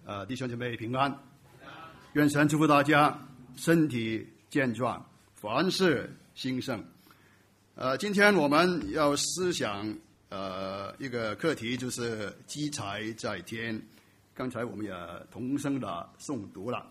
弟兄姐妹平安，愿神祝福大家身体健壮，凡事兴盛。今天我们要思想一个课题，就是积财在天。刚才我们也同声的诵读了。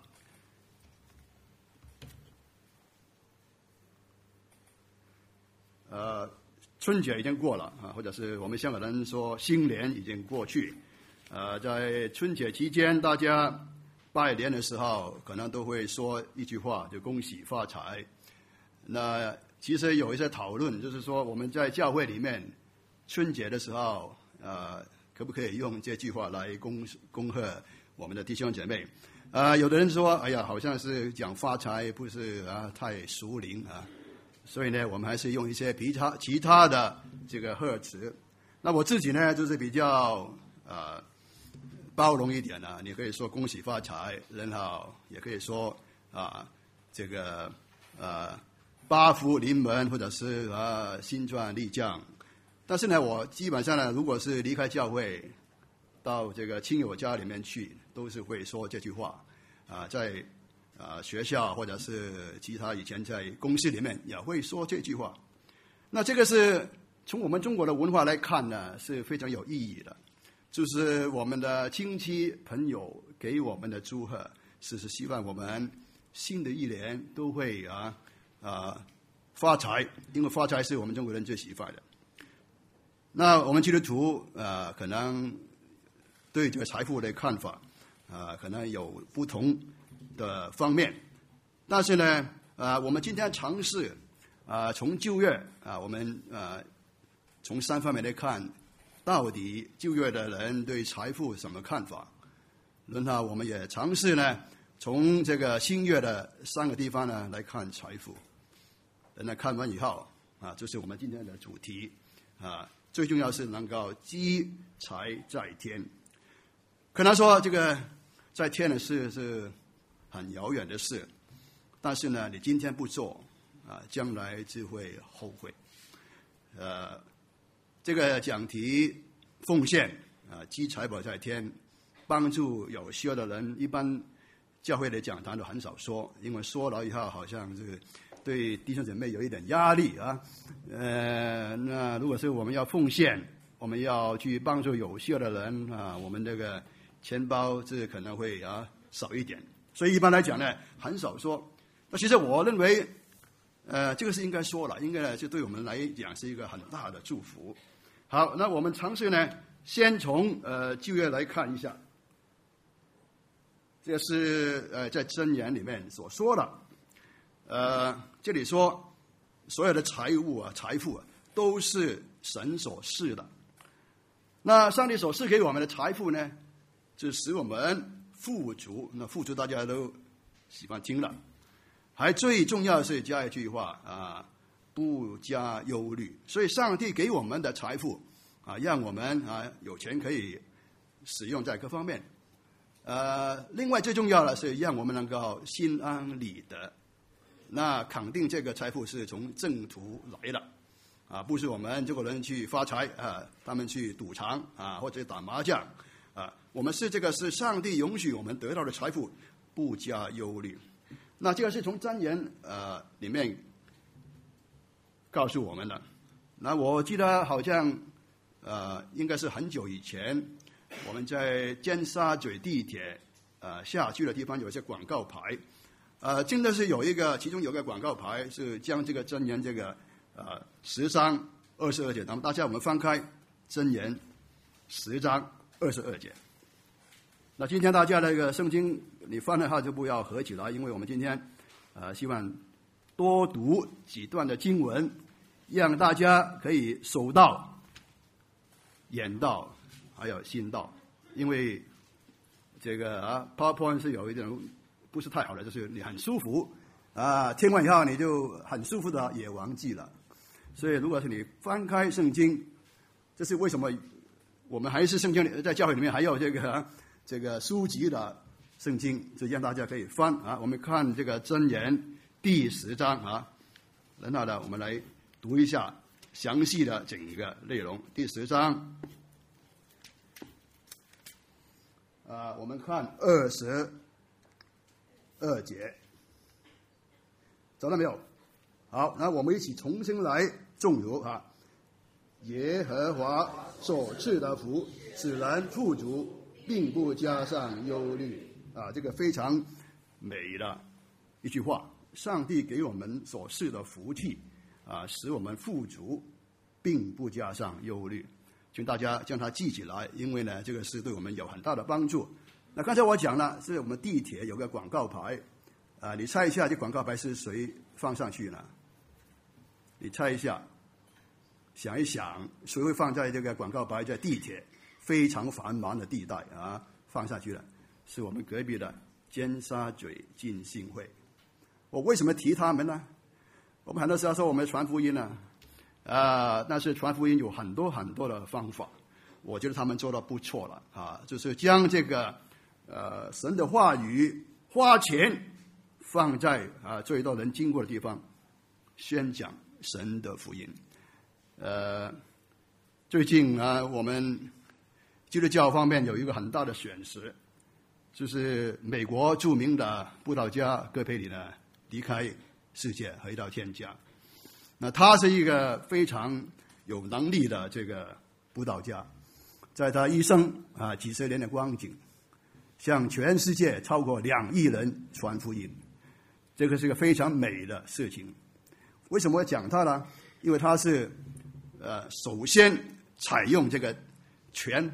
春节已经过了或者是我们香港人说新年已经过去。在春节期间，大家拜年的时候可能都会说一句话，就恭喜发财。那其实有一些讨论，就是说我们在教会里面春节的时候可不可以用这句话来恭贺我们的弟兄姐妹？有的人说，哎呀，好像是讲发财，不是太俗灵所以呢，我们还是用一些其他的这个贺词。那我自己呢，就是比较包容一点你可以说恭喜发财，人好，也可以说这个八福临门，或者是新赚利降。但是呢，我基本上呢，如果是离开教会到这个亲友家里面去，都是会说这句话在学校或者是其他以前在公司里面也会说这句话。那这个是从我们中国的文化来看呢，是非常有意义的。就是我们的亲戚朋友给我们的祝贺，是希望我们新的一年都会发财，因为发财是我们中国人最喜欢的。那我们基督徒可能对这个财富的看法可能有不同的方面，但是呢我们今天尝试从旧约我们从三方面来看，到底旧约的人对财富什么看法？然后我们也尝试呢，从这个新约的3个地方呢来看财富。那看完以后这是我们今天的主题最重要是能够积财在天。可能说这个在天的事是很遥远的事，但是呢，你今天不做将来就会后悔。这个讲题奉献积财宝在天，帮助有需要的人，一般教会的讲堂都很少说，因为说了以后好像是对弟兄姐妹有一点压力那如果是我们要奉献，我们要去帮助有需要的人我们这个钱包这可能会少一点，所以一般来讲呢很少说。那其实我认为这个是应该说了，应该呢就对我们来讲是一个很大的祝福。好，那我们尝试呢先从旧约来看一下。这是在箴言里面所说的这里说所有的财物财富都是神所赐的。那上帝所赐给我们的财富呢，就使我们富足。那富足大家都喜欢听了，还最重要的是加一句话不加忧虑。所以上帝给我们的财富让我们有钱可以使用在各方面。另外最重要的是让我们能够心安理得。那肯定这个财富是从正途来的不是我们中国人去发财他们去赌场或者打麻将我们是这个是上帝允许我们得到的财富，不加忧虑。那这个是从箴言里面告诉我们的。那我记得好像应该是很久以前，我们在尖沙咀地铁下去的地方有一些广告牌真的是其中有一个广告牌是将这个箴言这个10章22节。那么大家我们翻开箴言10章22节。那今天大家那个圣经你翻的话就不要合起来，因为我们今天希望多读几段的经文，让大家可以手到眼到还有心到。因为这个PowerPoint 是有一点不是太好的，就是你很舒服听完以后你就很舒服的也忘记了。所以如果是你翻开圣经，这是为什么我们还是圣经在教会里面还有这个书籍的圣经，就让大家可以翻我们看这个箴言第10章然后呢我们来读一下详细的整个内容。第10章我们看22节，找到没有？好，那我们一起重新来诵读啊。耶和华所赐的福使人富足，并不加上忧虑啊，这个非常美的一句话。上帝给我们所赐的福气啊，使我们富足，并不加上忧虑。请大家将它记起来，因为呢，这个是对我们有很大的帮助。那刚才我讲了，是我们地铁有个广告牌啊，你猜一下，这广告牌是谁放上去呢？你猜一下，想一想，谁会放在这个广告牌在地铁非常繁忙的地带啊放上去了？是我们隔壁的尖沙咀浸信会。我为什么提他们呢？我们很多时候说我们传福音呢，但是传福音有很多很多的方法，我觉得他们做得不错了啊，就是将这个神的话语花钱放在最多人经过的地方，宣讲神的福音。最近我们基督教方面有一个很大的选择，就是美国著名的布道家葛培理呢离开世界回到天家。那他是一个非常有能力的这个布道家，在他一生几十年的光景，向全世界超过2亿人传福音，这个是个非常美的事情。为什么我讲他呢？因为他是首先采用这个传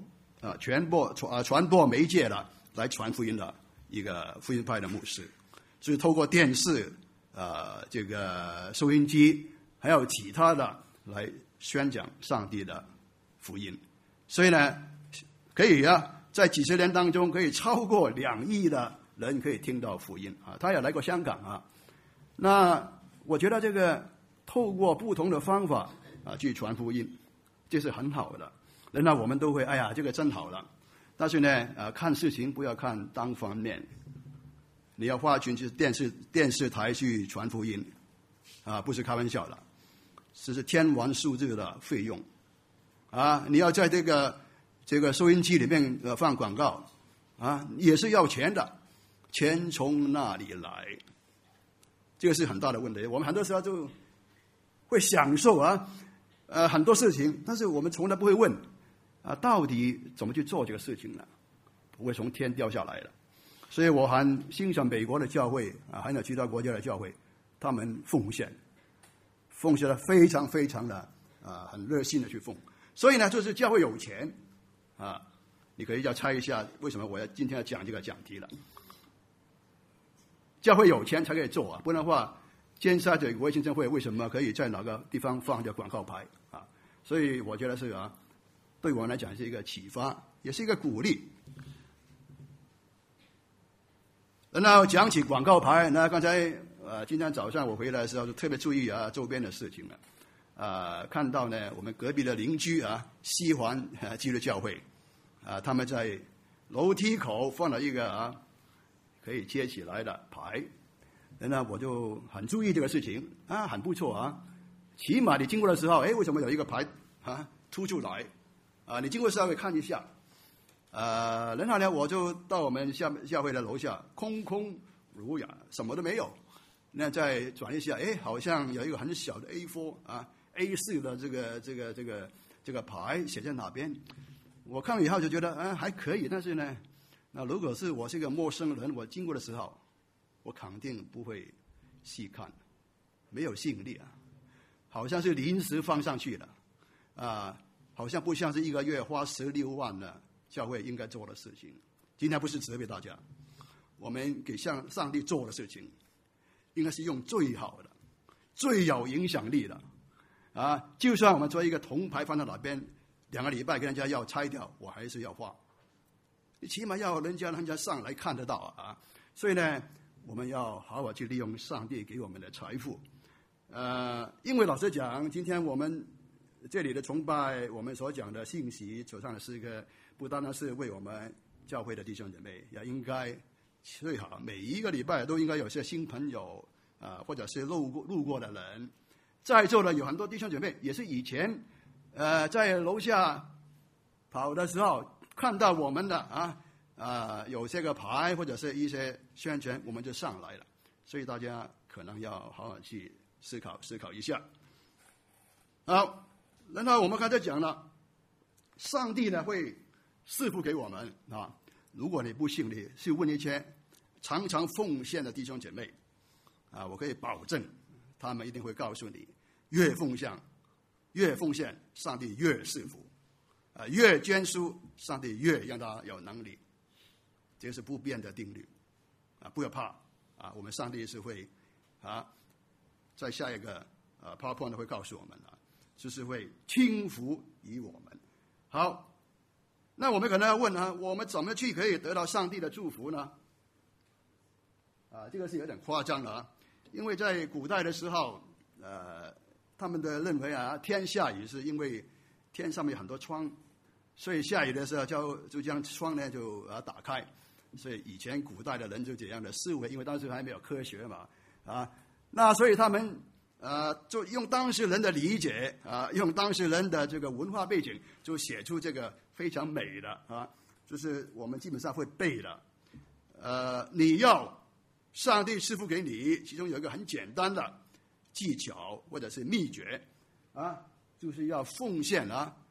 播媒介的来传福音的一个福音派的牧师，就是透过电视这个收音机还有其他的来宣讲上帝的福音。所以呢，可以在几十年当中可以超过2亿的人可以听到福音啊。他也来过香港啊。那我觉得这个透过不同的方法去传福音，这是很好的。那我们都会哎呀，这个真好了。但是呢，看事情不要看单方面，你要花钱去电视台去传福音不是开玩笑的，这是天文数字的费用你要在这个收音机里面放广告也是要钱的，钱从哪里来？这个是很大的问题。我们很多时候就会享受很多事情，但是我们从来不会问到底怎么去做这个事情呢？不会从天掉下来的。所以我很欣赏美国的教会还有其他国家的教会，他们奉献的非常非常的很热心的去奉。所以呢，就是教会有钱你可以要猜一下为什么我今天要讲这个讲题了。教会有钱才可以做不然的话，尖沙咀国际圣会为什么可以在哪个地方放这广告牌所以我觉得是对我们来讲是一个启发，也是一个鼓励。然后讲起广告牌，那刚才今天早上我回来的时候就特别注意周边的事情了。看到呢我们隔壁的邻居西环基督教会他们在楼梯口放了一个可以接起来的牌。那我就很注意这个事情很不错起码你经过的时候，为什么有一个牌凸出来你经过的时候会看一下。然后呢，我就到我们教会的楼下，空空如也，什么都没有。那再转一下，好像有一个很小的 A4 A4 的这个牌写在哪边？我看了以后就觉得还可以，但是呢，那如果是我是一个陌生人，我经过的时候，我肯定不会细看，没有吸引力好像是临时放上去的好像不像是一个月花16万的教会应该做的事情。今天不是责备大家，我们给上帝做的事情，应该是用最好的、最有影响力的就算我们做一个铜牌放在哪边，2个礼拜跟人家要拆掉，我还是要花。你起码要人家上来看得到所以呢，我们要好好去利用上帝给我们的财富。因为老实讲，今天我们这里的崇拜，我们所讲的信息所上的诗歌，不单单是为我们教会的弟兄姐妹，也应该最好每一个礼拜都应该有些新朋友或者是路过的人。在座的有很多弟兄姐妹也是以前在楼下跑的时候看到我们的有这个牌或者是一些宣传，我们就上来了。所以大家可能要好好去思考一下。好，然后我们刚才讲了，上帝呢会赐福给我们啊。如果你不信，你去问一些常常奉献的弟兄姐妹啊，我可以保证，他们一定会告诉你，越奉献，上帝越赐福啊；越捐书，上帝越让他有能力。这是不变的定律啊！不要怕啊！我们上帝是会在下一个PowerPoint 会告诉我们就是会轻福于我们。好，那我们可能要问我们怎么去可以得到上帝的祝福呢？这个是有点夸张了因为在古代的时候，他们的认为天下雨是因为天上面有很多窗，所以下雨的时候就将窗呢就打开。所以以前古代的人就这样的思维，因为当时还没有科学嘛那所以他们就用当时人的理解用当时人的这个文化背景，就写出这个非常美的就是我们基本上会背的你要上帝赐福给你，其中有一个很简单的技巧或者是秘诀就是要奉献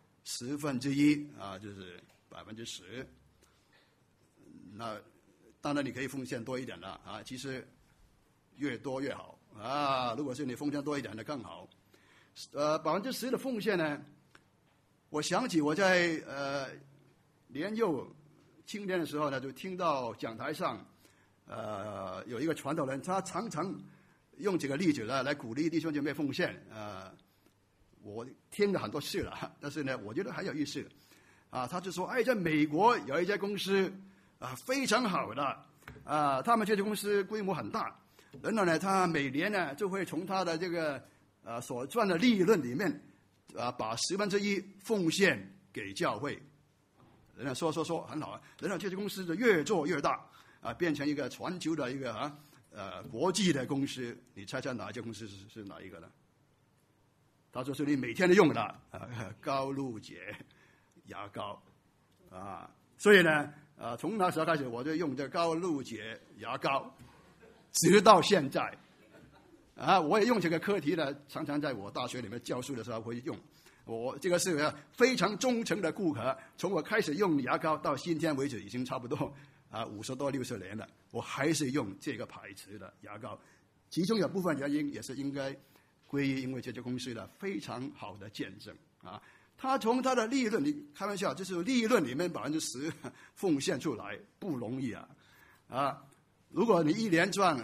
1/10就是10%。那当然你可以奉献多一点了其实越多越好如果是你奉献多一点的更好。10%的奉献呢，我想起我在年幼青年的时候呢，就听到讲台上有一个传道人，他常常用这个例子来鼓励弟兄姐妹奉献我听了很多次了，但是呢，我觉得很有意思他就说在美国有一家公司非常好的他们这家公司规模很大，然后呢，他每年呢就会从他的这个所赚的利润里面把1/10奉献给教会。人家说很好然后这家公司就越做越大变成一个全球的一个国际的公司。你猜猜哪一家公司是哪一个呢？他说是你每天都用的高露洁牙膏所以呢从那时候开始，我就用这高露洁牙膏，直到现在我也用这个课题呢，常常在我大学里面教书的时候会用。我这个是非常忠诚的顾客，从我开始用牙膏到今天为止，已经差不多50多60年了，我还是用这个牌子的牙膏。其中有部分原因也是应该归于因为这家公司的非常好的见证他从他的利润，你开玩笑，就是利润里面10%奉献出来不容易如果你一年赚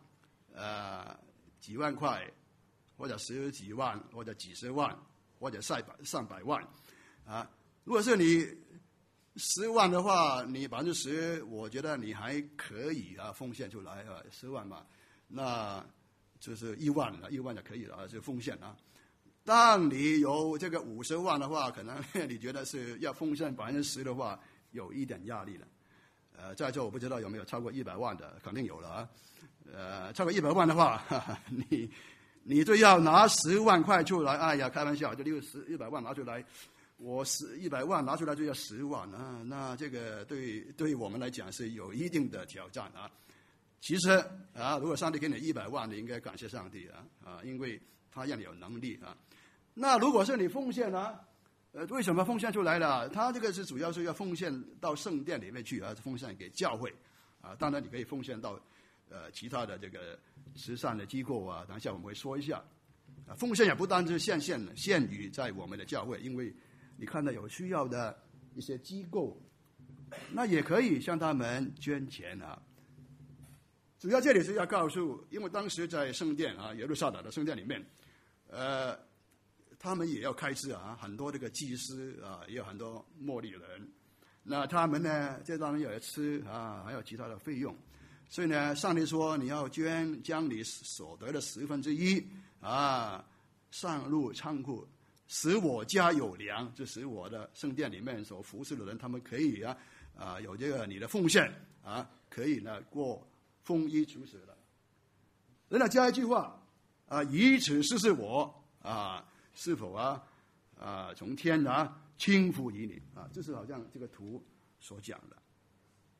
几万块，或者10几万，或者几十万，或者上百万如果是你10万的话，你10%，我觉得你还可以奉献出来10万嘛，那就是1万了，1万就可以了就奉献当你有这个50万的话，可能你觉得是要奉献10%的话，有一点压力了。在座我不知道有没有超过100万的，肯定有了超过100万的话，你就要拿10万块出来。哎呀，开玩笑，就100万拿出来，我100万拿出来就要10万那这个对我们来讲是有一定的挑战其实如果上帝给你100万，你应该感谢上帝因为他让你有能力那如果是你奉献为什么奉献出来了？他这个是主要是要奉献到圣殿里面去奉献给教会当然你可以奉献到其他的这个慈善的机构等一下我们会说一下奉献也不单是限于在我们的教会，因为你看到有需要的一些机构，那也可以向他们捐钱主要这里是要告诉，因为当时在圣殿耶路撒冷的圣殿里面他们也要开支很多这个祭司也有很多末利人，那他们呢这当然也要吃还有其他的费用，所以呢上帝说你要将你所得的1/10上入仓库，使我家有粮，就使我的圣殿里面所服侍的人，他们可以有这个你的奉献可以呢过丰衣足食的。然后加一句话以此试试我是否从天轻福于你这是好像这个图所讲的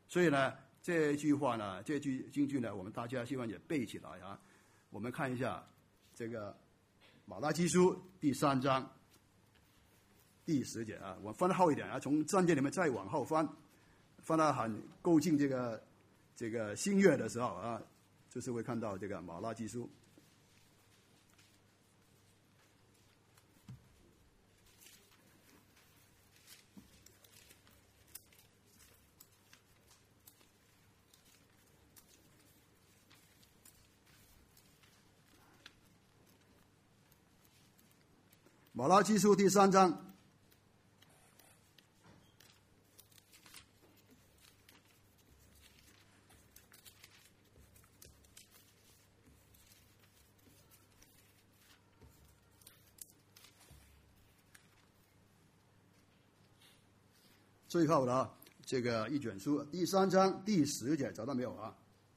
所以呢，这句话呢，这句京剧呢，我们大家希望也背起来啊。我们看一下这个马拉基书第3章第10节啊，我翻后一点啊，从3节里面再往后翻到很够近这个新月的时候啊，就是会看到这个马拉基书。马拉基书第3章最后的这个一卷书第3章第10节，找到没有啊？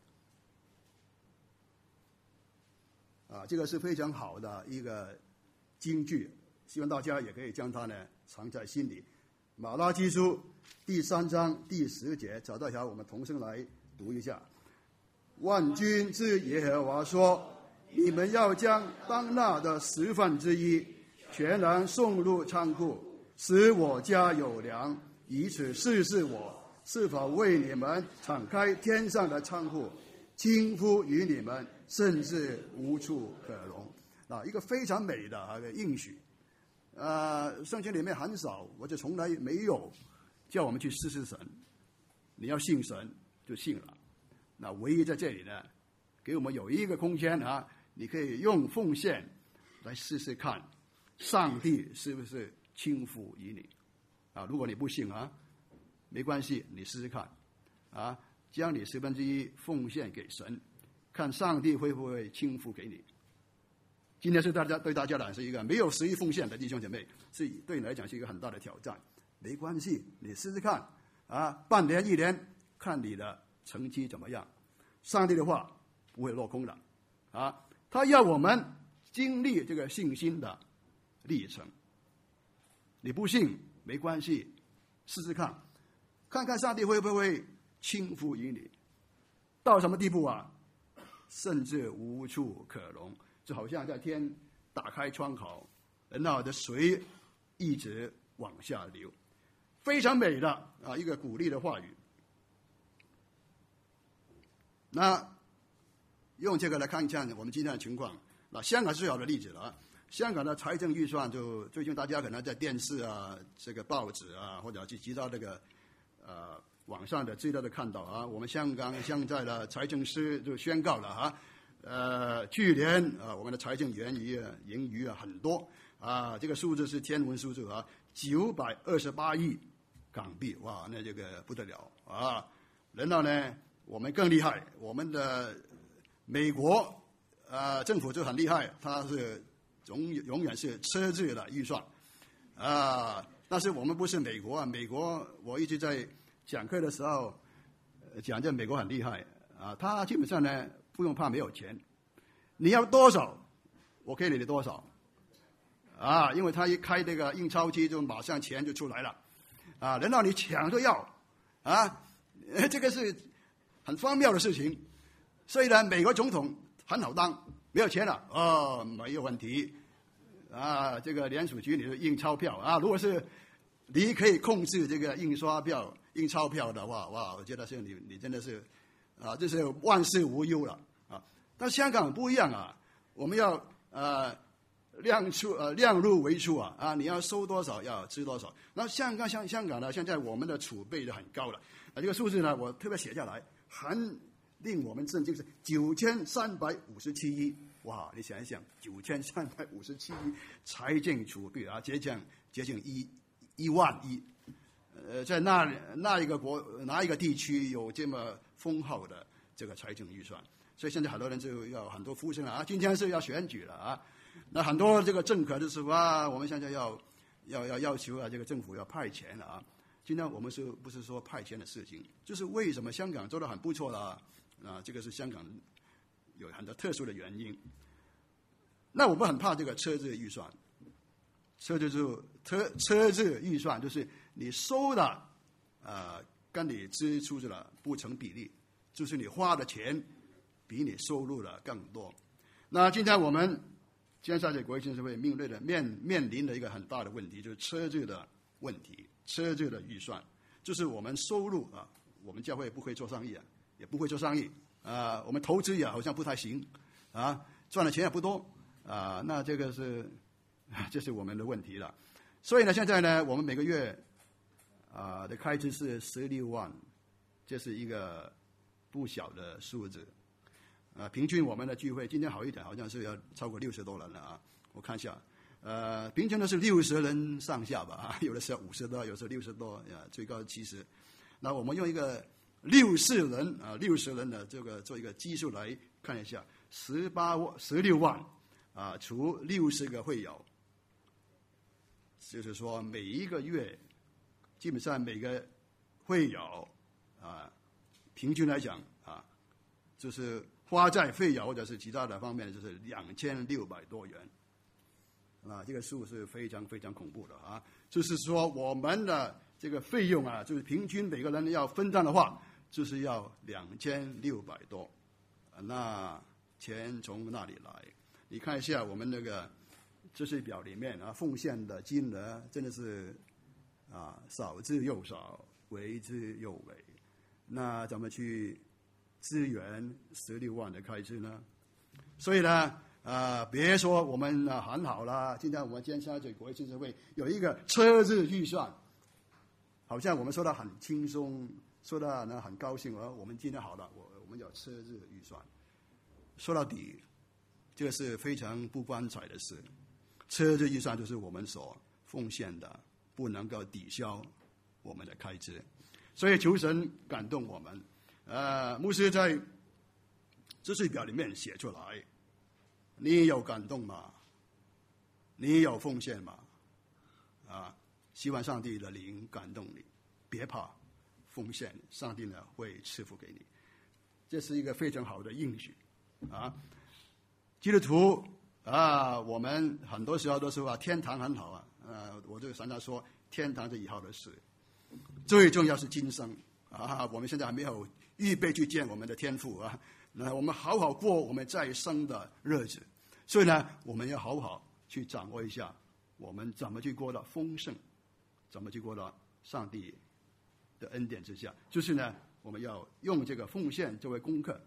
这个是非常好的一个京剧，希望大家也可以将它呢藏在心里。马拉基书第3章第10节，找到一条，我们同声来读一下：万军之耶和华说，你们要将当纳的1/10全然送入仓库，使我家有粮，以此试试我是否为你们敞开天上的仓库，倾覆于你们，甚至无处可容。一个非常美的应许。圣经里面很少，或者从来没有叫我们去试试神。你要信神就信了。那唯一在这里呢，给我们有一个空间啊，你可以用奉献来试试看，上帝是不是倾覆于你如果你不信没关系，你试试看将你1/10奉献给神，看上帝会不会倾覆给你。今天是对大家来说是一个没有10亿奉献的弟兄姐妹，是对你来讲是一个很大的挑战。没关系，你试试看半年1年，看你的成绩怎么样。上帝的话不会落空的他要我们经历这个信心的历程。你不信没关系，试试看，看看上帝会不会倾覆于你。到什么地步甚至无处可容，就好像在天打开窗口，然后的水一直往下流，非常美的一个鼓励的话语。那用这个来看一下我们今天的情况。香港是最好的例子了香港的财政预算，就最近大家可能在电视这个报纸或者去其他这个网上的资料都看到我们香港现在的财政司就宣告了去年我们的财政盈余很多这个数字是天文数字928亿港币，哇，那这个不得了然后呢，我们更厉害，我们的美国政府就很厉害，它是永远是赤字的预算但是我们不是美国美国我一直在讲课的时候讲这美国很厉害他基本上呢不用怕没有钱，你要多少我给你多少因为他一开这个印钞机就马上钱就出来了然后你抢着要这个是很荒谬的事情。所以呢，美国总统很好当，没有钱了没有问题这个联储局你就印钞票如果是你可以控制这个印钞票的话，哇，我觉得是你真的是这是万事无忧了但香港不一样我们要量入为出你要收多少要吃多少。那香港呢，现在我们的储备就很高了这个数字呢我特别写下来，很令我们震惊，是9357亿。哇，你想一想，9357亿财政储备接近1万亿。在哪一个地区有这么丰厚的这个财政预算？所以现在很多人就要很多呼声了今天是要选举了那很多这个政客就说我们现在要求这个政府要派钱了今天我们不是说派钱的事情，就是为什么香港做得很不错了这个是香港有很多特殊的原因。那我们很怕这个车子预算，车子预算就是你收的跟你支出的不成比例，就是你花的钱比你收入的更多。那今天我们尖沙咀国际青年会面临的一个很大的问题，就是车子的问题，车子的预算，就是我们收入啊，我们教会不会做生意啊，也不会做生意啊，我们投资也好像不太行啊，赚的钱也不多啊，那这是我们的问题了。所以呢，现在呢，我们每个月的开支是16万，这是一个不小的数字。平均我们的聚会今天好一点，好像是要超过60多人了啊！我看一下，平均都是60人上下吧，有的时候50多，有时候60多，最高70。那我们用一个60人的这个做一个基数来看一下，16万除60个会友，就是说每一个月基本上每个会友平均来讲就是花在费用或者是其他的方面，就是2600多元，这个数是非常非常恐怖的啊！就是说我们的这个费用就是平均每个人要分担的话，就是要2600多，那钱从哪里来？你看一下我们那个支出表里面奉献的金额真的是少之又少，为之又为，那怎么去支援16万的开支呢？所以呢，别说我们很好啦，今天我们尖沙咀国际青年会有一个车子预算，好像我们说的很轻松，说的呢很高兴，我们今天好了，我们有车子预算。说到底，这个是非常不光彩的事。车子预算就是我们所奉献的，不能够抵消我们的开支，所以求神感动我们。牧师在支出表里面写出来，你有感动吗？你有奉献吗？希望上帝的灵感动你，别怕，奉献，上帝呢会赐福给你，这是一个非常好的应许基督徒我们很多时候都说天堂很好我就常常说天堂是以后的事，最重要是今生我们现在还没有预备去见我们的天父那我们好好过我们在生的日子，所以呢，我们要好好去掌握一下我们怎么去过到丰盛，怎么去过到上帝的恩典之下，就是呢，我们要用这个奉献作为功课。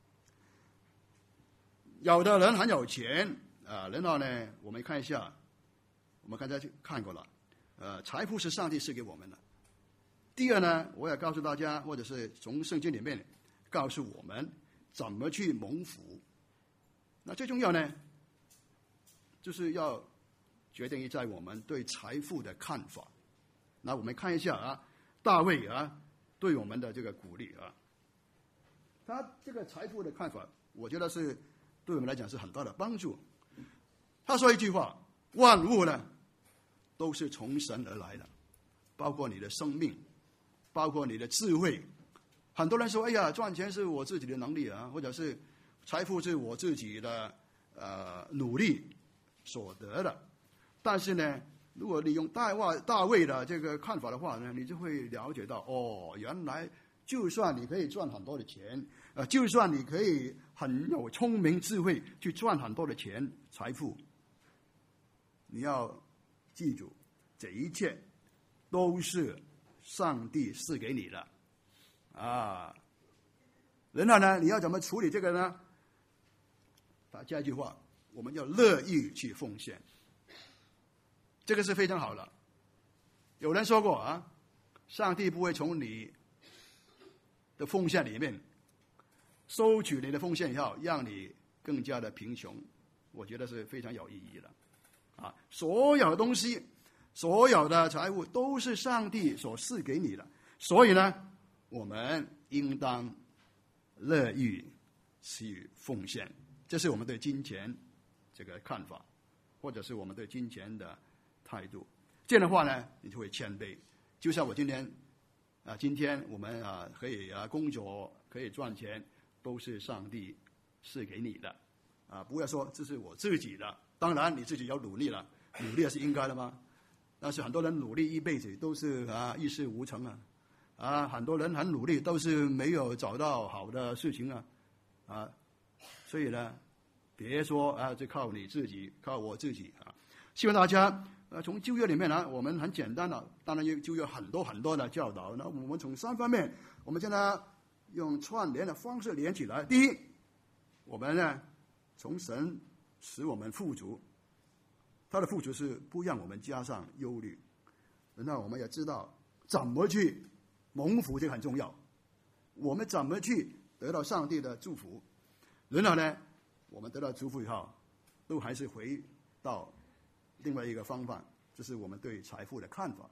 有的人很有钱然后呢，我们看一下，我们刚才看过了，财富是上帝赐给我们的。第二呢，我也告诉大家，或者是从圣经里面告诉我们怎么去蒙福。那最重要呢，就是要决定在我们对财富的看法。那我们看一下大卫对我们的这个鼓励他这个财富的看法，我觉得是对我们来讲是很大的帮助。他说一句话：万物呢都是从神而来的，包括你的生命，包括你的智慧。很多人说：“哎呀，赚钱是我自己的能力或者是财富是我自己的努力所得的。”但是呢，如果你用大卫的这个看法的话呢，你就会了解到原来就算你可以赚很多的钱，就算你可以很有聪明智慧去赚很多的钱财富，你要记住，这一切都是上帝赐给你的然后呢，你要怎么处理这个呢？他加一句话：我们要乐意去奉献。这个是非常好的。有人说过上帝不会从你的奉献里面收取你的奉献以后，让你更加的贫穷。我觉得是非常有意义的所有的东西，所有的财物都是上帝所赐给你的，所以呢，我们应当乐意去奉献。这是我们对金钱这个看法，或者是我们对金钱的态度。这样的话呢，你就会谦卑。就像我今天我们可以工作，可以赚钱，都是上帝赐给你的不要说这是我自己的。当然你自己要努力了，努力是应该的吗？但是很多人努力一辈子都是一事无成很多人很努力，都是没有找到好的事情所以呢，别说就靠你自己，靠我自己希望大家从旧约里面我们很简单的，当然就有很多很多的教导。那我们从3方面，我们现在用串联的方式连起来。第一，我们呢从神使我们富足，他的富足是不让我们加上忧虑。然后我们也知道怎么去蒙福，这个很重要。我们怎么去得到上帝的祝福？然后呢，我们得到祝福以后，都还是回到另外一个方法，这是我们对财富的看法。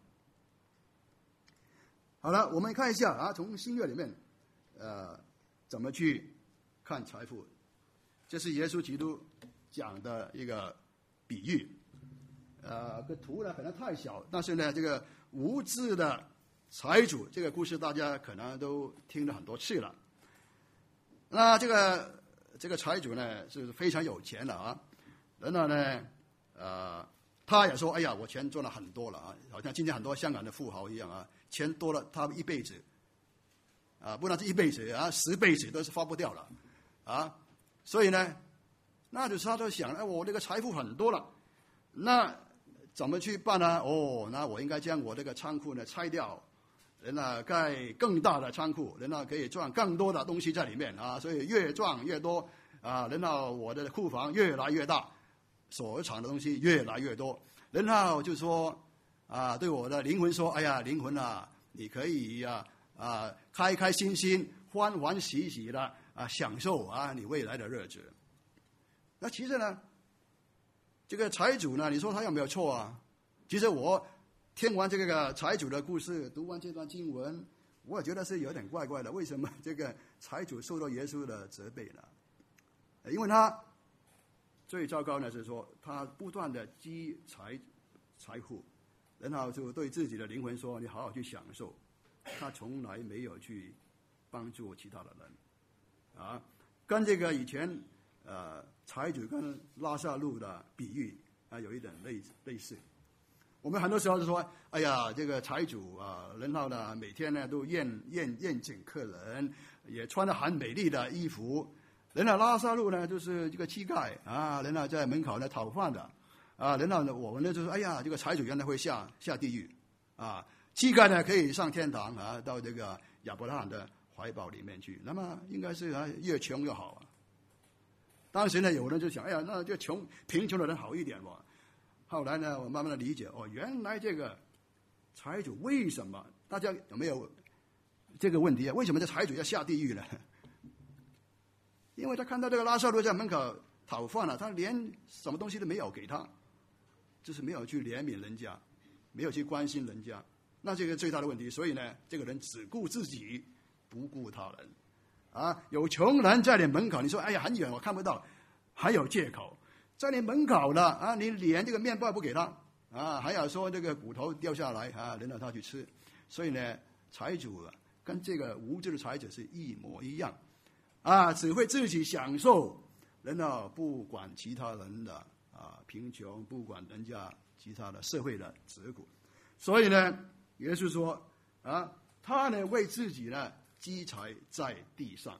好了，我们看一下从新约里面怎么去看财富。这是耶稣基督讲的一个比喻。个图呢可能太小，但是呢，这个无知的财主这个故事大家可能都听了很多次了。那这个财主呢是非常有钱的然后呢他也说，哎呀，我钱赚了很多了好像今天很多香港的富豪一样钱多了他一辈子不但是一辈子10辈子都是花不掉了所以呢，那就是他就想，我这个财富很多了，那怎么去办呢？那我应该将我这个仓库呢拆掉，盖更大的仓库，可以装更多的东西在里面所以越装越多然后我的库房越来越大，所藏的东西越来越多，然后就说对我的灵魂说，哎呀，灵魂你可以开开心心、欢欢喜喜的享受你未来的日子。那其实呢，这个财主呢，你说他有没有错其实我听完这个财主的故事，读完这段经文，我也觉得是有点怪怪的。为什么这个财主受到耶稣的责备呢？因为他最糟糕的是说，他不断的积财富，然后就对自己的灵魂说：“你好好去享受。”他从来没有去帮助其他的人跟这个以前财主跟拉撒路的比喻有一点类似。我们很多时候就说，哎呀，这个财主然后呢每天呢都宴请客人，也穿得很美丽的衣服。然后拉撒路呢就是这个乞丐然后在门口呢讨饭的然后呢我们呢就说，哎呀，这个财主原来会下地狱乞丐呢可以上天堂到这个亚伯拉罕的怀抱里面去。那么应该是越穷越好当时呢有人就想，哎呀，那就贫穷的人好一点吧。后来呢我慢慢的理解，原来这个财主为什么，大家有没有这个问题为什么这财主要下地狱呢？因为他看到这个拉撒路在门口讨饭他连什么东西都没有给他，就是没有去怜悯人家，没有去关心人家，那这个最大的问题。所以呢，这个人只顾自己，不顾他人有穷人在你门口，你说，哎呀，很远我看不到，还有借口。在你门口了你连这个面包不给他还要说这个骨头掉下来轮到他去吃。所以呢，财主跟这个无知的财主是一模一样只会自己享受，然后不管其他人的贫穷，不管人家其他的社会的结果。所以呢，耶稣说他呢为自己呢积财在地上，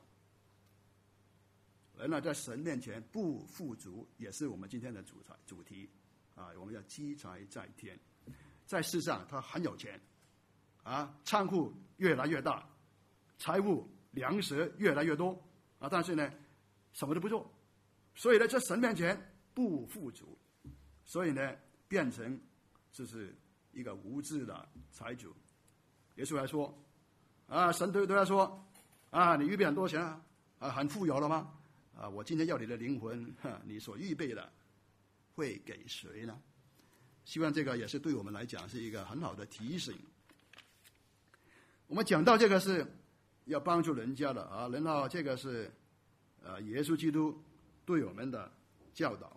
人在神面前不富足，也是我们今天的主题我们要积财在天。在世上他很有钱仓库越来越大，财物粮食越来越多但是呢什么都不做，所以呢在神面前不富足，所以呢变成就是一个无知的财主。耶稣还说神对他说你预备很多钱很富有了吗？我今天要你的灵魂你所预备的会给谁呢？希望这个也是对我们来讲是一个很好的提醒。我们讲到这个是要帮助人家的然后这个是耶稣基督对我们的教导。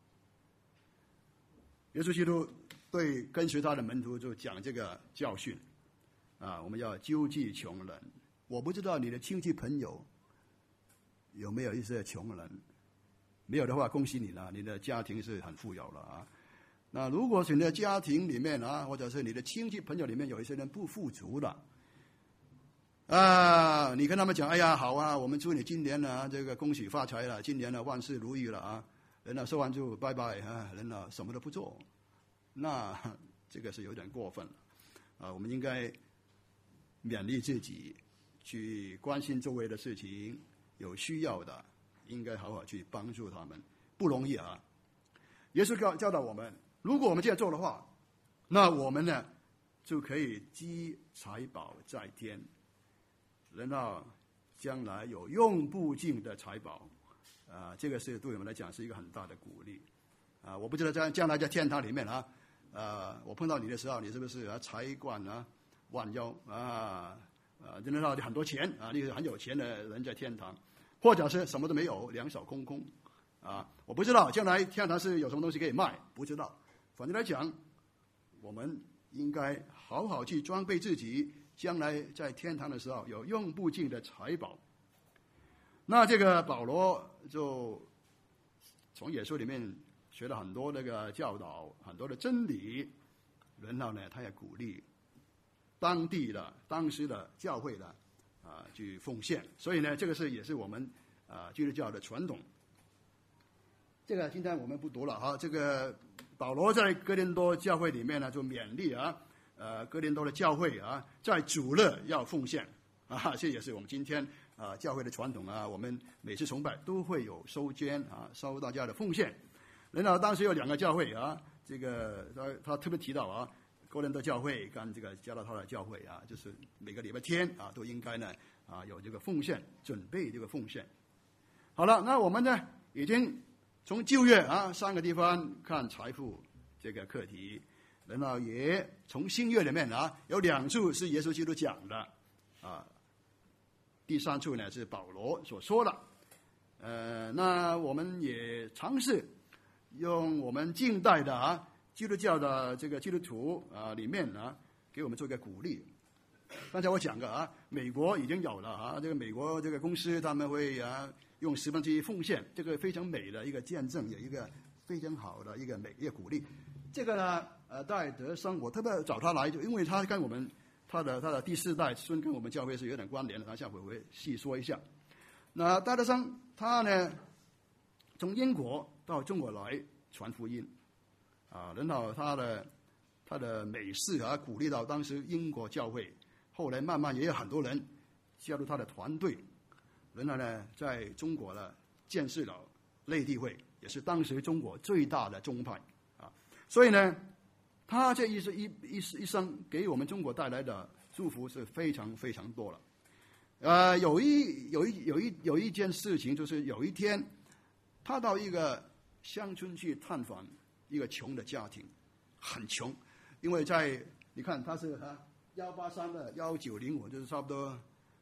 耶稣基督对跟随他的门徒就讲这个教训我们要救济穷人。我不知道你的亲戚朋友有没有一些穷人，没有的话恭喜你了，你的家庭是很富有了那如果是你的家庭里面或者是你的亲戚朋友里面有一些人不富足的你跟他们讲，哎呀，好啊，我们祝你今年呢，这个恭喜发财了，今年呢万事如意了啊。人家说完就拜拜啊，人家什么都不做，那这个是有点过分了啊。我们应该勉励自己，去关心周围的事情，有需要的应该好好去帮助他们，不容易啊。耶稣教导我们，如果我们这样做的话，那我们呢就可以积财宝在天，人到将来有用不尽的财宝。这个是对我们来讲是一个很大的鼓励啊！我不知道将来在天堂里面我碰到你的时候，你是不是财冠万腰真的到很多钱你是很有钱的人在天堂，或者是什么都没有，两手空空我不知道将来天堂是有什么东西可以卖，不知道。反正来讲，我们应该好好去装备自己，将来在天堂的时候有用不尽的财宝。那这个保罗就从耶稣里面学了很多那个教导，很多的真理，然后呢，他也鼓励当时的教会的去奉献。所以呢，这个也是我们基督教的传统。这个今天我们不读了这个保罗在哥林多教会里面呢，就勉励哥林多的教会在主日要奉献这也是我们今天教会的传统我们每次崇拜都会有收捐收大家的奉献。然后当时有两个教会这个他特别提到哥林多教会跟这个加拉太的教会就是每个礼拜天都应该呢有这个奉献，准备这个奉献。好了，那我们呢已经从旧约3个地方看财富这个课题，然后也从新约里面有2处是耶稣基督讲的第3处呢是保罗所说的。那我们也尝试用我们近代的基督教的这个基督徒里面给我们做一个鼓励。刚才我讲过美国已经有了这个美国这个公司他们会用1/10奉献，这个非常美的一个见证，有一个非常好的一个鼓励。这个呢戴德生我特别找他来，就因为他跟我们他的第4代孙跟我们教会是有点关联的，他下回我会细说一下。那戴德生他呢从英国到中国来传福音然后他的美事鼓励到当时英国教会，后来慢慢也有很多人加入他的团队，然后呢在中国呢建设了内地会，也是当时中国最大的宗派所以呢他这一生给我们中国带来的祝福是非常非常多了。有一件事情，就是有一天他到一个乡村去探访一个穷的家庭，很穷，因为你看他是183的1905，就是差不多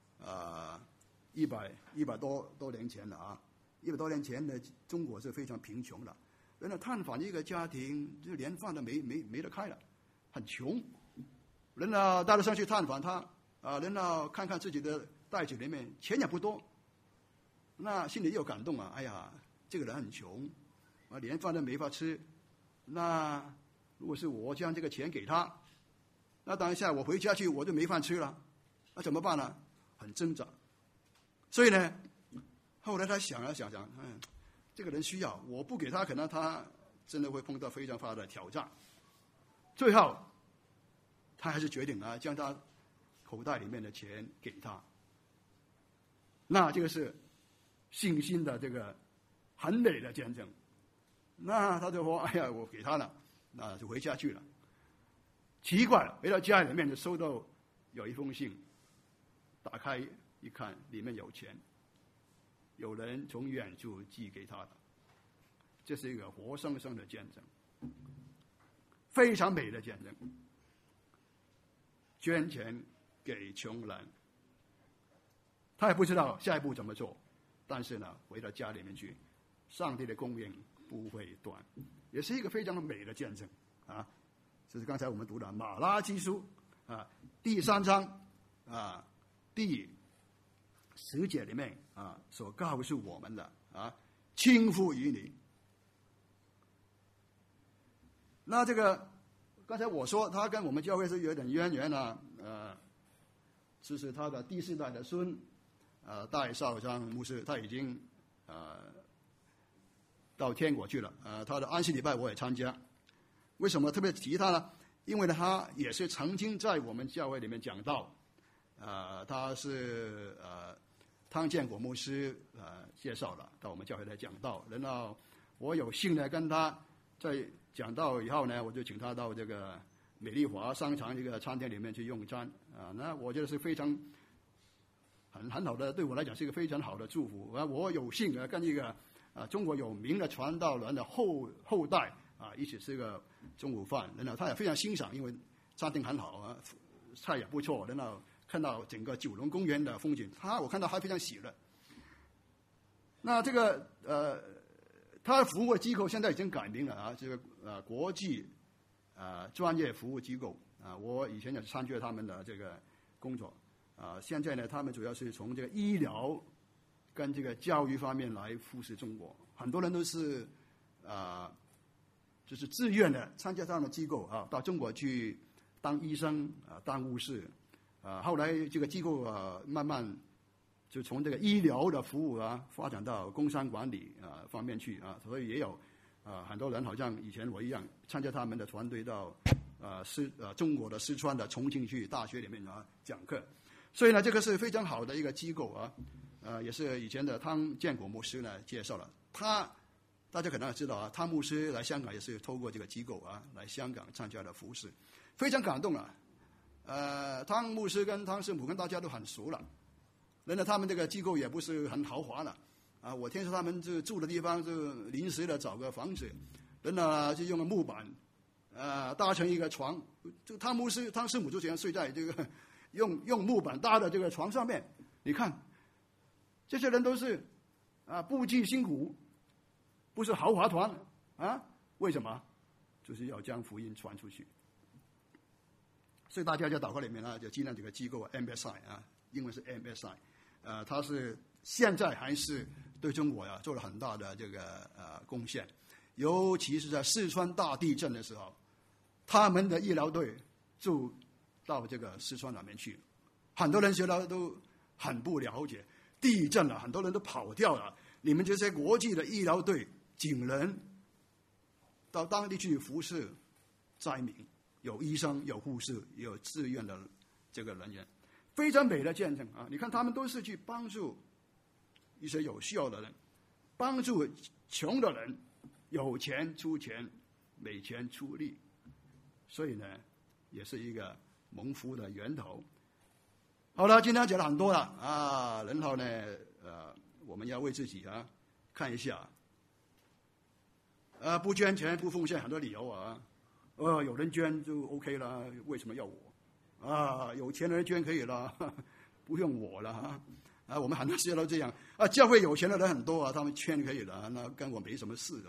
100多年前了100多年前的中国是非常贫穷的。然后探访一个家庭，就连饭都没得开了，很穷。然后带他上去探访他然后看看自己的袋子里面钱也不多，那心里又感动哎呀，这个人很穷连饭都没法吃。那如果是我将这个钱给他，那当下我回家去我就没饭吃了，那怎么办呢？很挣扎。所以呢，后来他想了想，这个人需要，我不给他，可能他真的会碰到非常大的挑战。最后，他还是决定将他口袋里面的钱给他。那这个是信心的这个很美的见证。那他就说：“哎呀，我给他了，那就回家去了。”奇怪了，回到家里面就收到有一封信，打开一看，里面有钱。有人从远处寄给他的，这是一个活生生的见证，非常美的见证。捐钱给穷人，他也不知道下一步怎么做，但是呢，回到家里面去，上帝的供应不会断，也是一个非常美的见证这是刚才我们读的马拉基书第3章第10节里面所告诉我们的倾覆于你。那这个刚才我说他跟我们教会是有点渊源其实他的第4代的孙，戴绍章牧师，他已经到天国去了。他的安息礼拜我也参加。为什么特别提他呢？因为呢，他也是曾经在我们教会里面讲道。他是汤建国牧师介绍了到我们教会来讲道，然后我有幸呢跟他在讲道以后呢，我就请他到这个美丽华商场这个餐厅里面去用餐那我觉得是非常很好的，对我来讲是一个非常好的祝福。我有幸跟一个中国有名的传道人的后代一起吃个中午饭，然后他也非常欣赏，因为餐厅很好菜也不错，然后看到整个九龙公园的风景，我看到他非常喜乐。那这个他服务的机构现在已经改名了这个国际专业服务机构我以前也参与他们的这个工作现在呢，他们主要是从这个医疗跟这个教育方面来服侍中国。很多人都是就是自愿的参加这样的机构到中国去当医生当护士后来这个机构慢慢就从这个医疗的服务发展到工商管理方面去所以也有很多人好像以前我一样参加他们的团队到中国的四川的重庆去大学里面讲课。所以呢，这个是非常好的一个机构也是以前的汤建国牧师呢介绍了大家可能也知道汤牧师来香港也是透过这个机构来香港参加了服事，非常感动汤牧师跟汤师母跟大家都很熟了，然后他们这个机构也不是很豪华了我听说他们就住的地方就临时的找个房子，然后就用个木板搭成一个床，就汤牧师汤师母就这样睡在这个用木板搭的这个床上面。你看这些人都是不计辛苦，不是豪华团为什么？就是要将福音传出去。所以大家在祷告里面就纪念这个机构MSI 英文是 MSI 它是现在还是对中国做了很大的这个贡献，尤其是在四川大地震的时候，他们的医疗队就到这个四川那边去，很多人觉得都很不了解，地震了很多人都跑掉了，你们这些国际的医疗队警人到当地去服侍灾民，有医生有护士有志愿的这个人员，非常美的见证你看他们都是去帮助一些有需要的人，帮助穷的人，有钱出钱，没钱出力，所以呢也是一个蒙福的源头。好了，今天讲了很多了然后呢我们要为自己看一下不捐钱不奉献很多理由有人捐就 OK 了，为什么要我有钱的人捐可以了，不用我了我们很多时候都这样教会有钱的人很多他们捐可以了，那跟我没什么事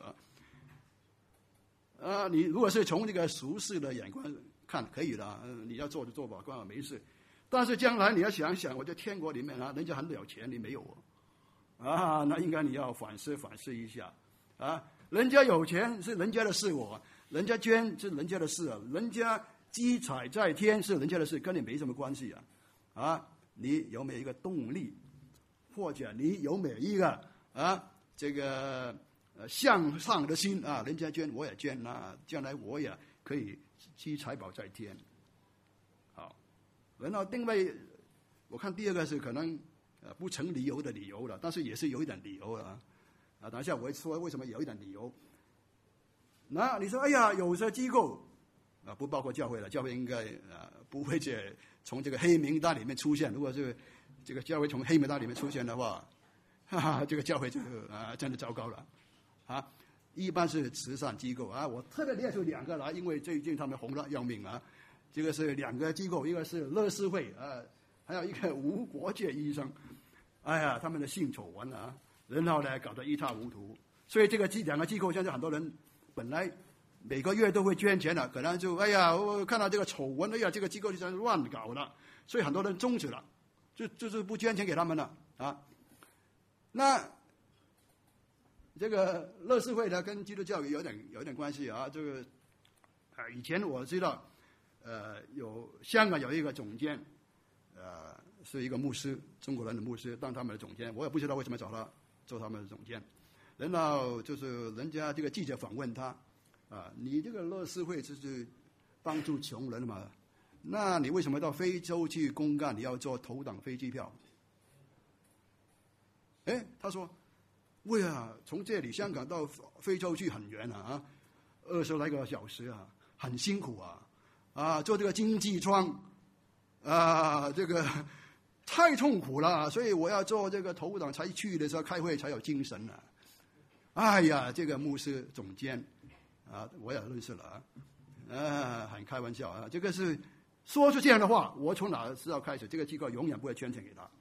你如果是从这个俗世的眼光看可以了你要做就做吧，关我没事。但是将来你要想想，我在天国里面人家很有钱，你没有那应该你要反思一下人家有钱是人家的事人家捐是人家的事人家积财在天是人家的事，跟你没什么关系你有没有一个动力，或者你有没有一个这个向上的心人家捐我也捐将来我也可以积财宝在天。好，然后另外我看第二个是可能不成理由的理由了，但是也是有一点理由了等一下我会说为什么有一点理由。那你说哎呀有些机构不包括教会了，教会应该不会从这个黑名单里面出现，如果是这个教会从黑名单里面出现的话这个教会就真的糟糕了一般是慈善机构我特别列出两个来，因为最近他们红了要命这个是两个机构，一个是乐施会还有一个无国界医生哎呀他们的性丑闻然后呢搞得一塌糊涂，所以这个两个机构现在很多人本来每个月都会捐钱的，可能就哎呀我看到这个丑闻哎呀这个机构就在乱搞了，所以很多人终止了，就是不捐钱给他们了那这个乐施会呢跟基督教有点关系这个以前我知道有香港有一个总监是一个牧师，中国人的牧师，当他们的总监，我也不知道为什么找他做他们的总监。然后就是人家这个记者访问他，你这个乐施会就是帮助穷人嘛，那你为什么到非洲去公干？你要坐头等飞机票？他说，喂啊，从这里香港到非洲去很远20来个小时很辛苦坐这个经济舱这个太痛苦了，所以我要做这个头等才去的时候开会才有精神哎呀，这个牧师总监我也认识了很开玩笑这个是说出这样的话，我从哪知道开始，这个机构永远不会捐钱给他。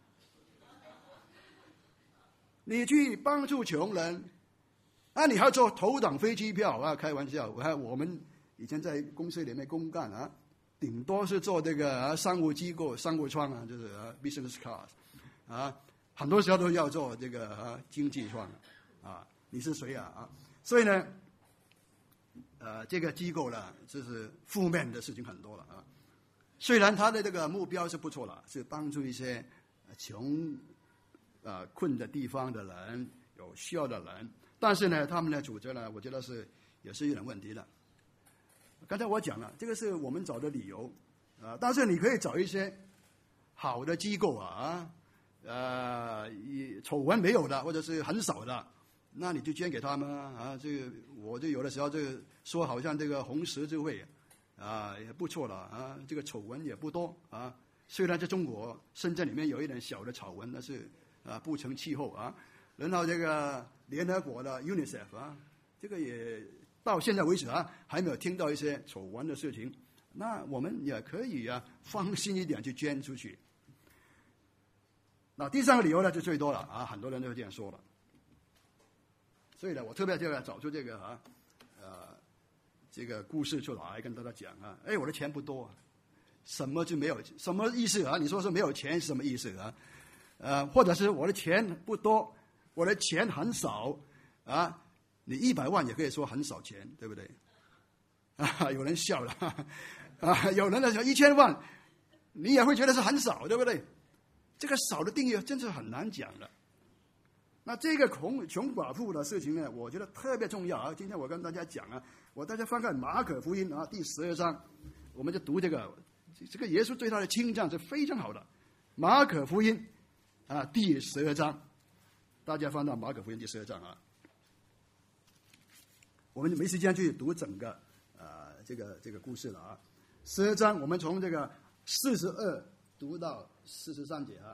你去帮助穷人你还要坐头等飞机票开玩笑，我们以前在公司里面公干顶多是坐这个商务机构商务舱就是business class 很多时候都要坐这个经济舱你是谁所以呢这个机构呢就是负面的事情很多了虽然他的这个目标是不错了，是帮助一些穷困的地方的人，有需要的人，但是呢他们的组织呢我觉得也是有点问题的。刚才我讲了，这个是我们找的理由但是你可以找一些好的机构丑闻没有的或者是很少的，那你就捐给他们这个我就有的时候就说好像这个红十字会也不错了这个丑闻也不多虽然在中国深圳里面有一点小的丑闻，但是不成气候然后这个联合国的 UNICEF 这个也到现在为止还没有听到一些丑闻的事情，那我们也可以放心一点去捐出去。那第三个理由呢就最多了很多人都这样说了。所以呢我特别就要找出这个这个故事出来跟大家讲我的钱不多什么就没有，什么意思你说是没有钱是什么意思或者是我的钱不多，我的钱很少你100万也可以说很少钱，对不对有人笑了有人来说1000万你也会觉得是很少，对不对？这个少的定义真是很难讲的。那这个穷寡妇的事情呢我觉得特别重要今天我跟大家讲我大家翻看马可福音第12章，我们就读这个耶稣对他的称赞是非常好的。马可福音第12章，大家翻到马可福音第12章我们就没时间去读整个这个故事了12章我们从这个42读到43节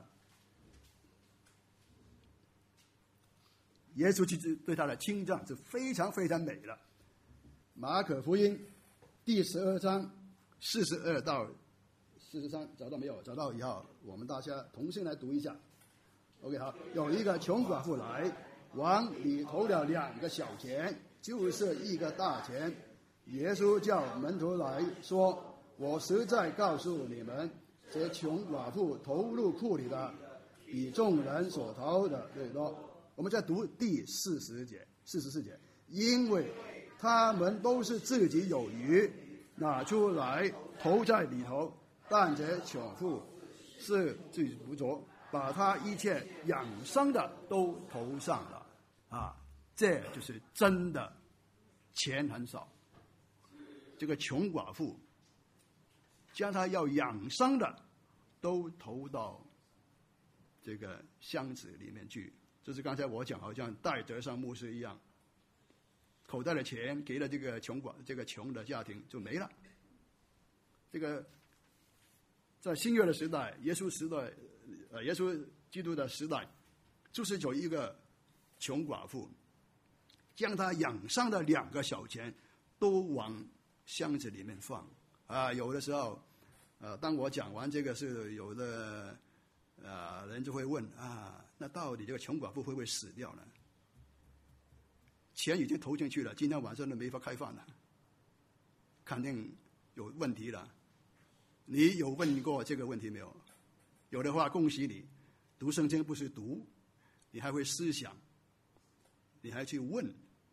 耶稣其实对他的称赞是非常非常美的。马可福音第12章42到43，找到没有？找到以后我们大家同心来读一下。 OK 好，有一个穷寡妇来，往里投了2个小钱，就是1个大钱。耶稣叫门徒来说：“我实在告诉你们，这穷寡妇投入库里的，比众人所投的最多。”我们再读第44节，因为他们都是自己有余，拿出来投在里头，但这穷妇是自己不足，把他一切养生的都投上了这就是真的钱很少。这个穷寡妇将他要养生的都投到这个箱子里面去，就是刚才我讲好像戴德上牧师一样，口袋的钱给了这个穷的家庭就没了。这个在新约的时代，耶稣基督的时代，就是有一个穷寡妇，将他养伤的2个小钱都往箱子里面放有的时候当我讲完这个是有的人就会问那到底这个穷寡妇会不会死掉呢？钱已经投进去了，今天晚上都没法开饭了，肯定有问题了。你有问过这个问题没有？有的话，恭喜你，读圣经不是读，你还会思想，你还去问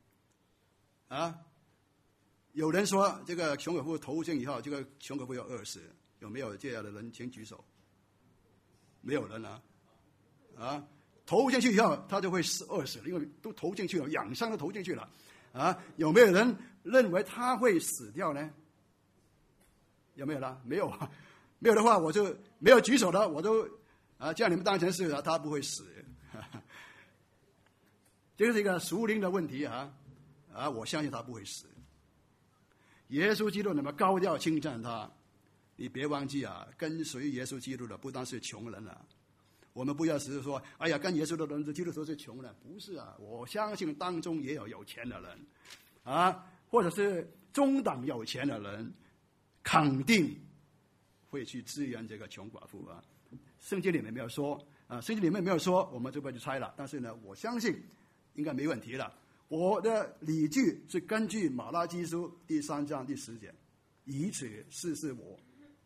有人说这个穷寡妇投进以后，这个穷寡妇要饿死，有没有这样的人？请举手。 没有人啊，投进去以后他就会饿死了，因为都投进去了，养伤都投进去了啊。有没有人认为他会死掉呢？有没有啦？没有啊，没有的话我就没有举手的，我都叫你们当成是他不会死。这是一个属灵的问题我相信他不会死。耶稣基督那么高调称赞他，你别忘记跟随耶稣基督的不单是穷人我们不要只是说，哎呀，跟耶稣的人基督徒是穷人，不是我相信当中也有钱的人或者是中等有钱的人，肯定会去支援这个穷寡妇圣经里面没有说圣经里面没有说，我们就不去猜了。但是呢，我相信应该没问题了。我的理据是根据马拉基书第3章第10节，以此试试我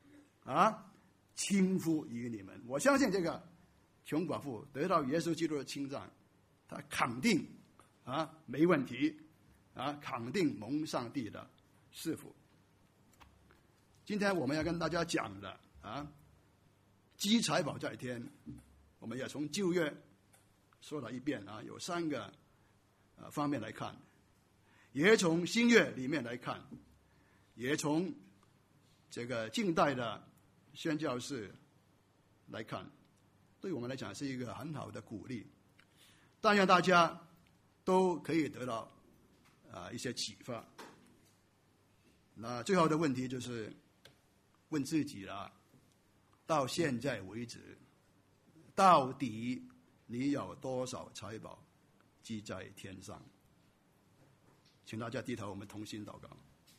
倾覆于你们。我相信这个穷寡妇得到耶稣基督的称赞，他肯定没问题肯定蒙上帝的赐福。今天我们要跟大家讲的积财宝在天，我们要从旧约说了一遍有3个方面来看，也从新约里面来看，也从这个近代的宣教士来看，对我们来讲是一个很好的鼓励。但愿大家都可以得到一些启发。那最后的问题就是问自己了，到现在为止，到底你有多少财宝积在天上？请大家低头，我们同心祷告。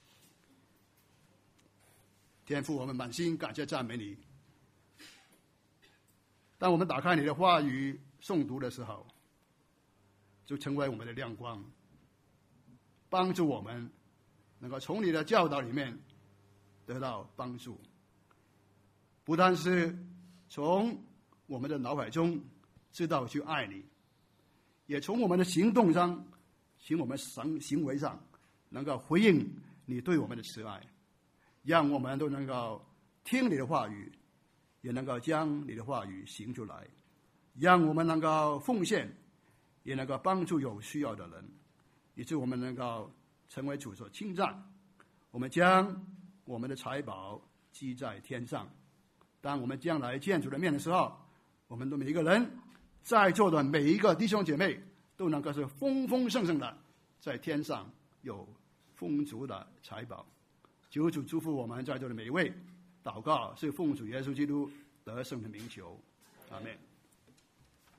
天父，我们满心感谢赞美你。当我们打开你的话语诵读的时候，就成为我们的亮光，帮助我们能够从你的教导里面得到帮助，不但是从我们的脑海中知道去爱你，也从我们的行动上，从我们行为上能够回应你对我们的慈爱，让我们都能够听你的话语，也能够将你的话语行出来，让我们能够奉献，也能够帮助有需要的人，以致我们能够成为主所称赞。我们将我们的财宝积在天上，当我们将来见主的面的时候，我们的每一个人，在座的每一个弟兄姐妹都能够是丰丰盛盛的在天上有丰足的财宝。求主祝福我们在座的每一位，祷告是奉主耶稣基督得胜的名求，阿们。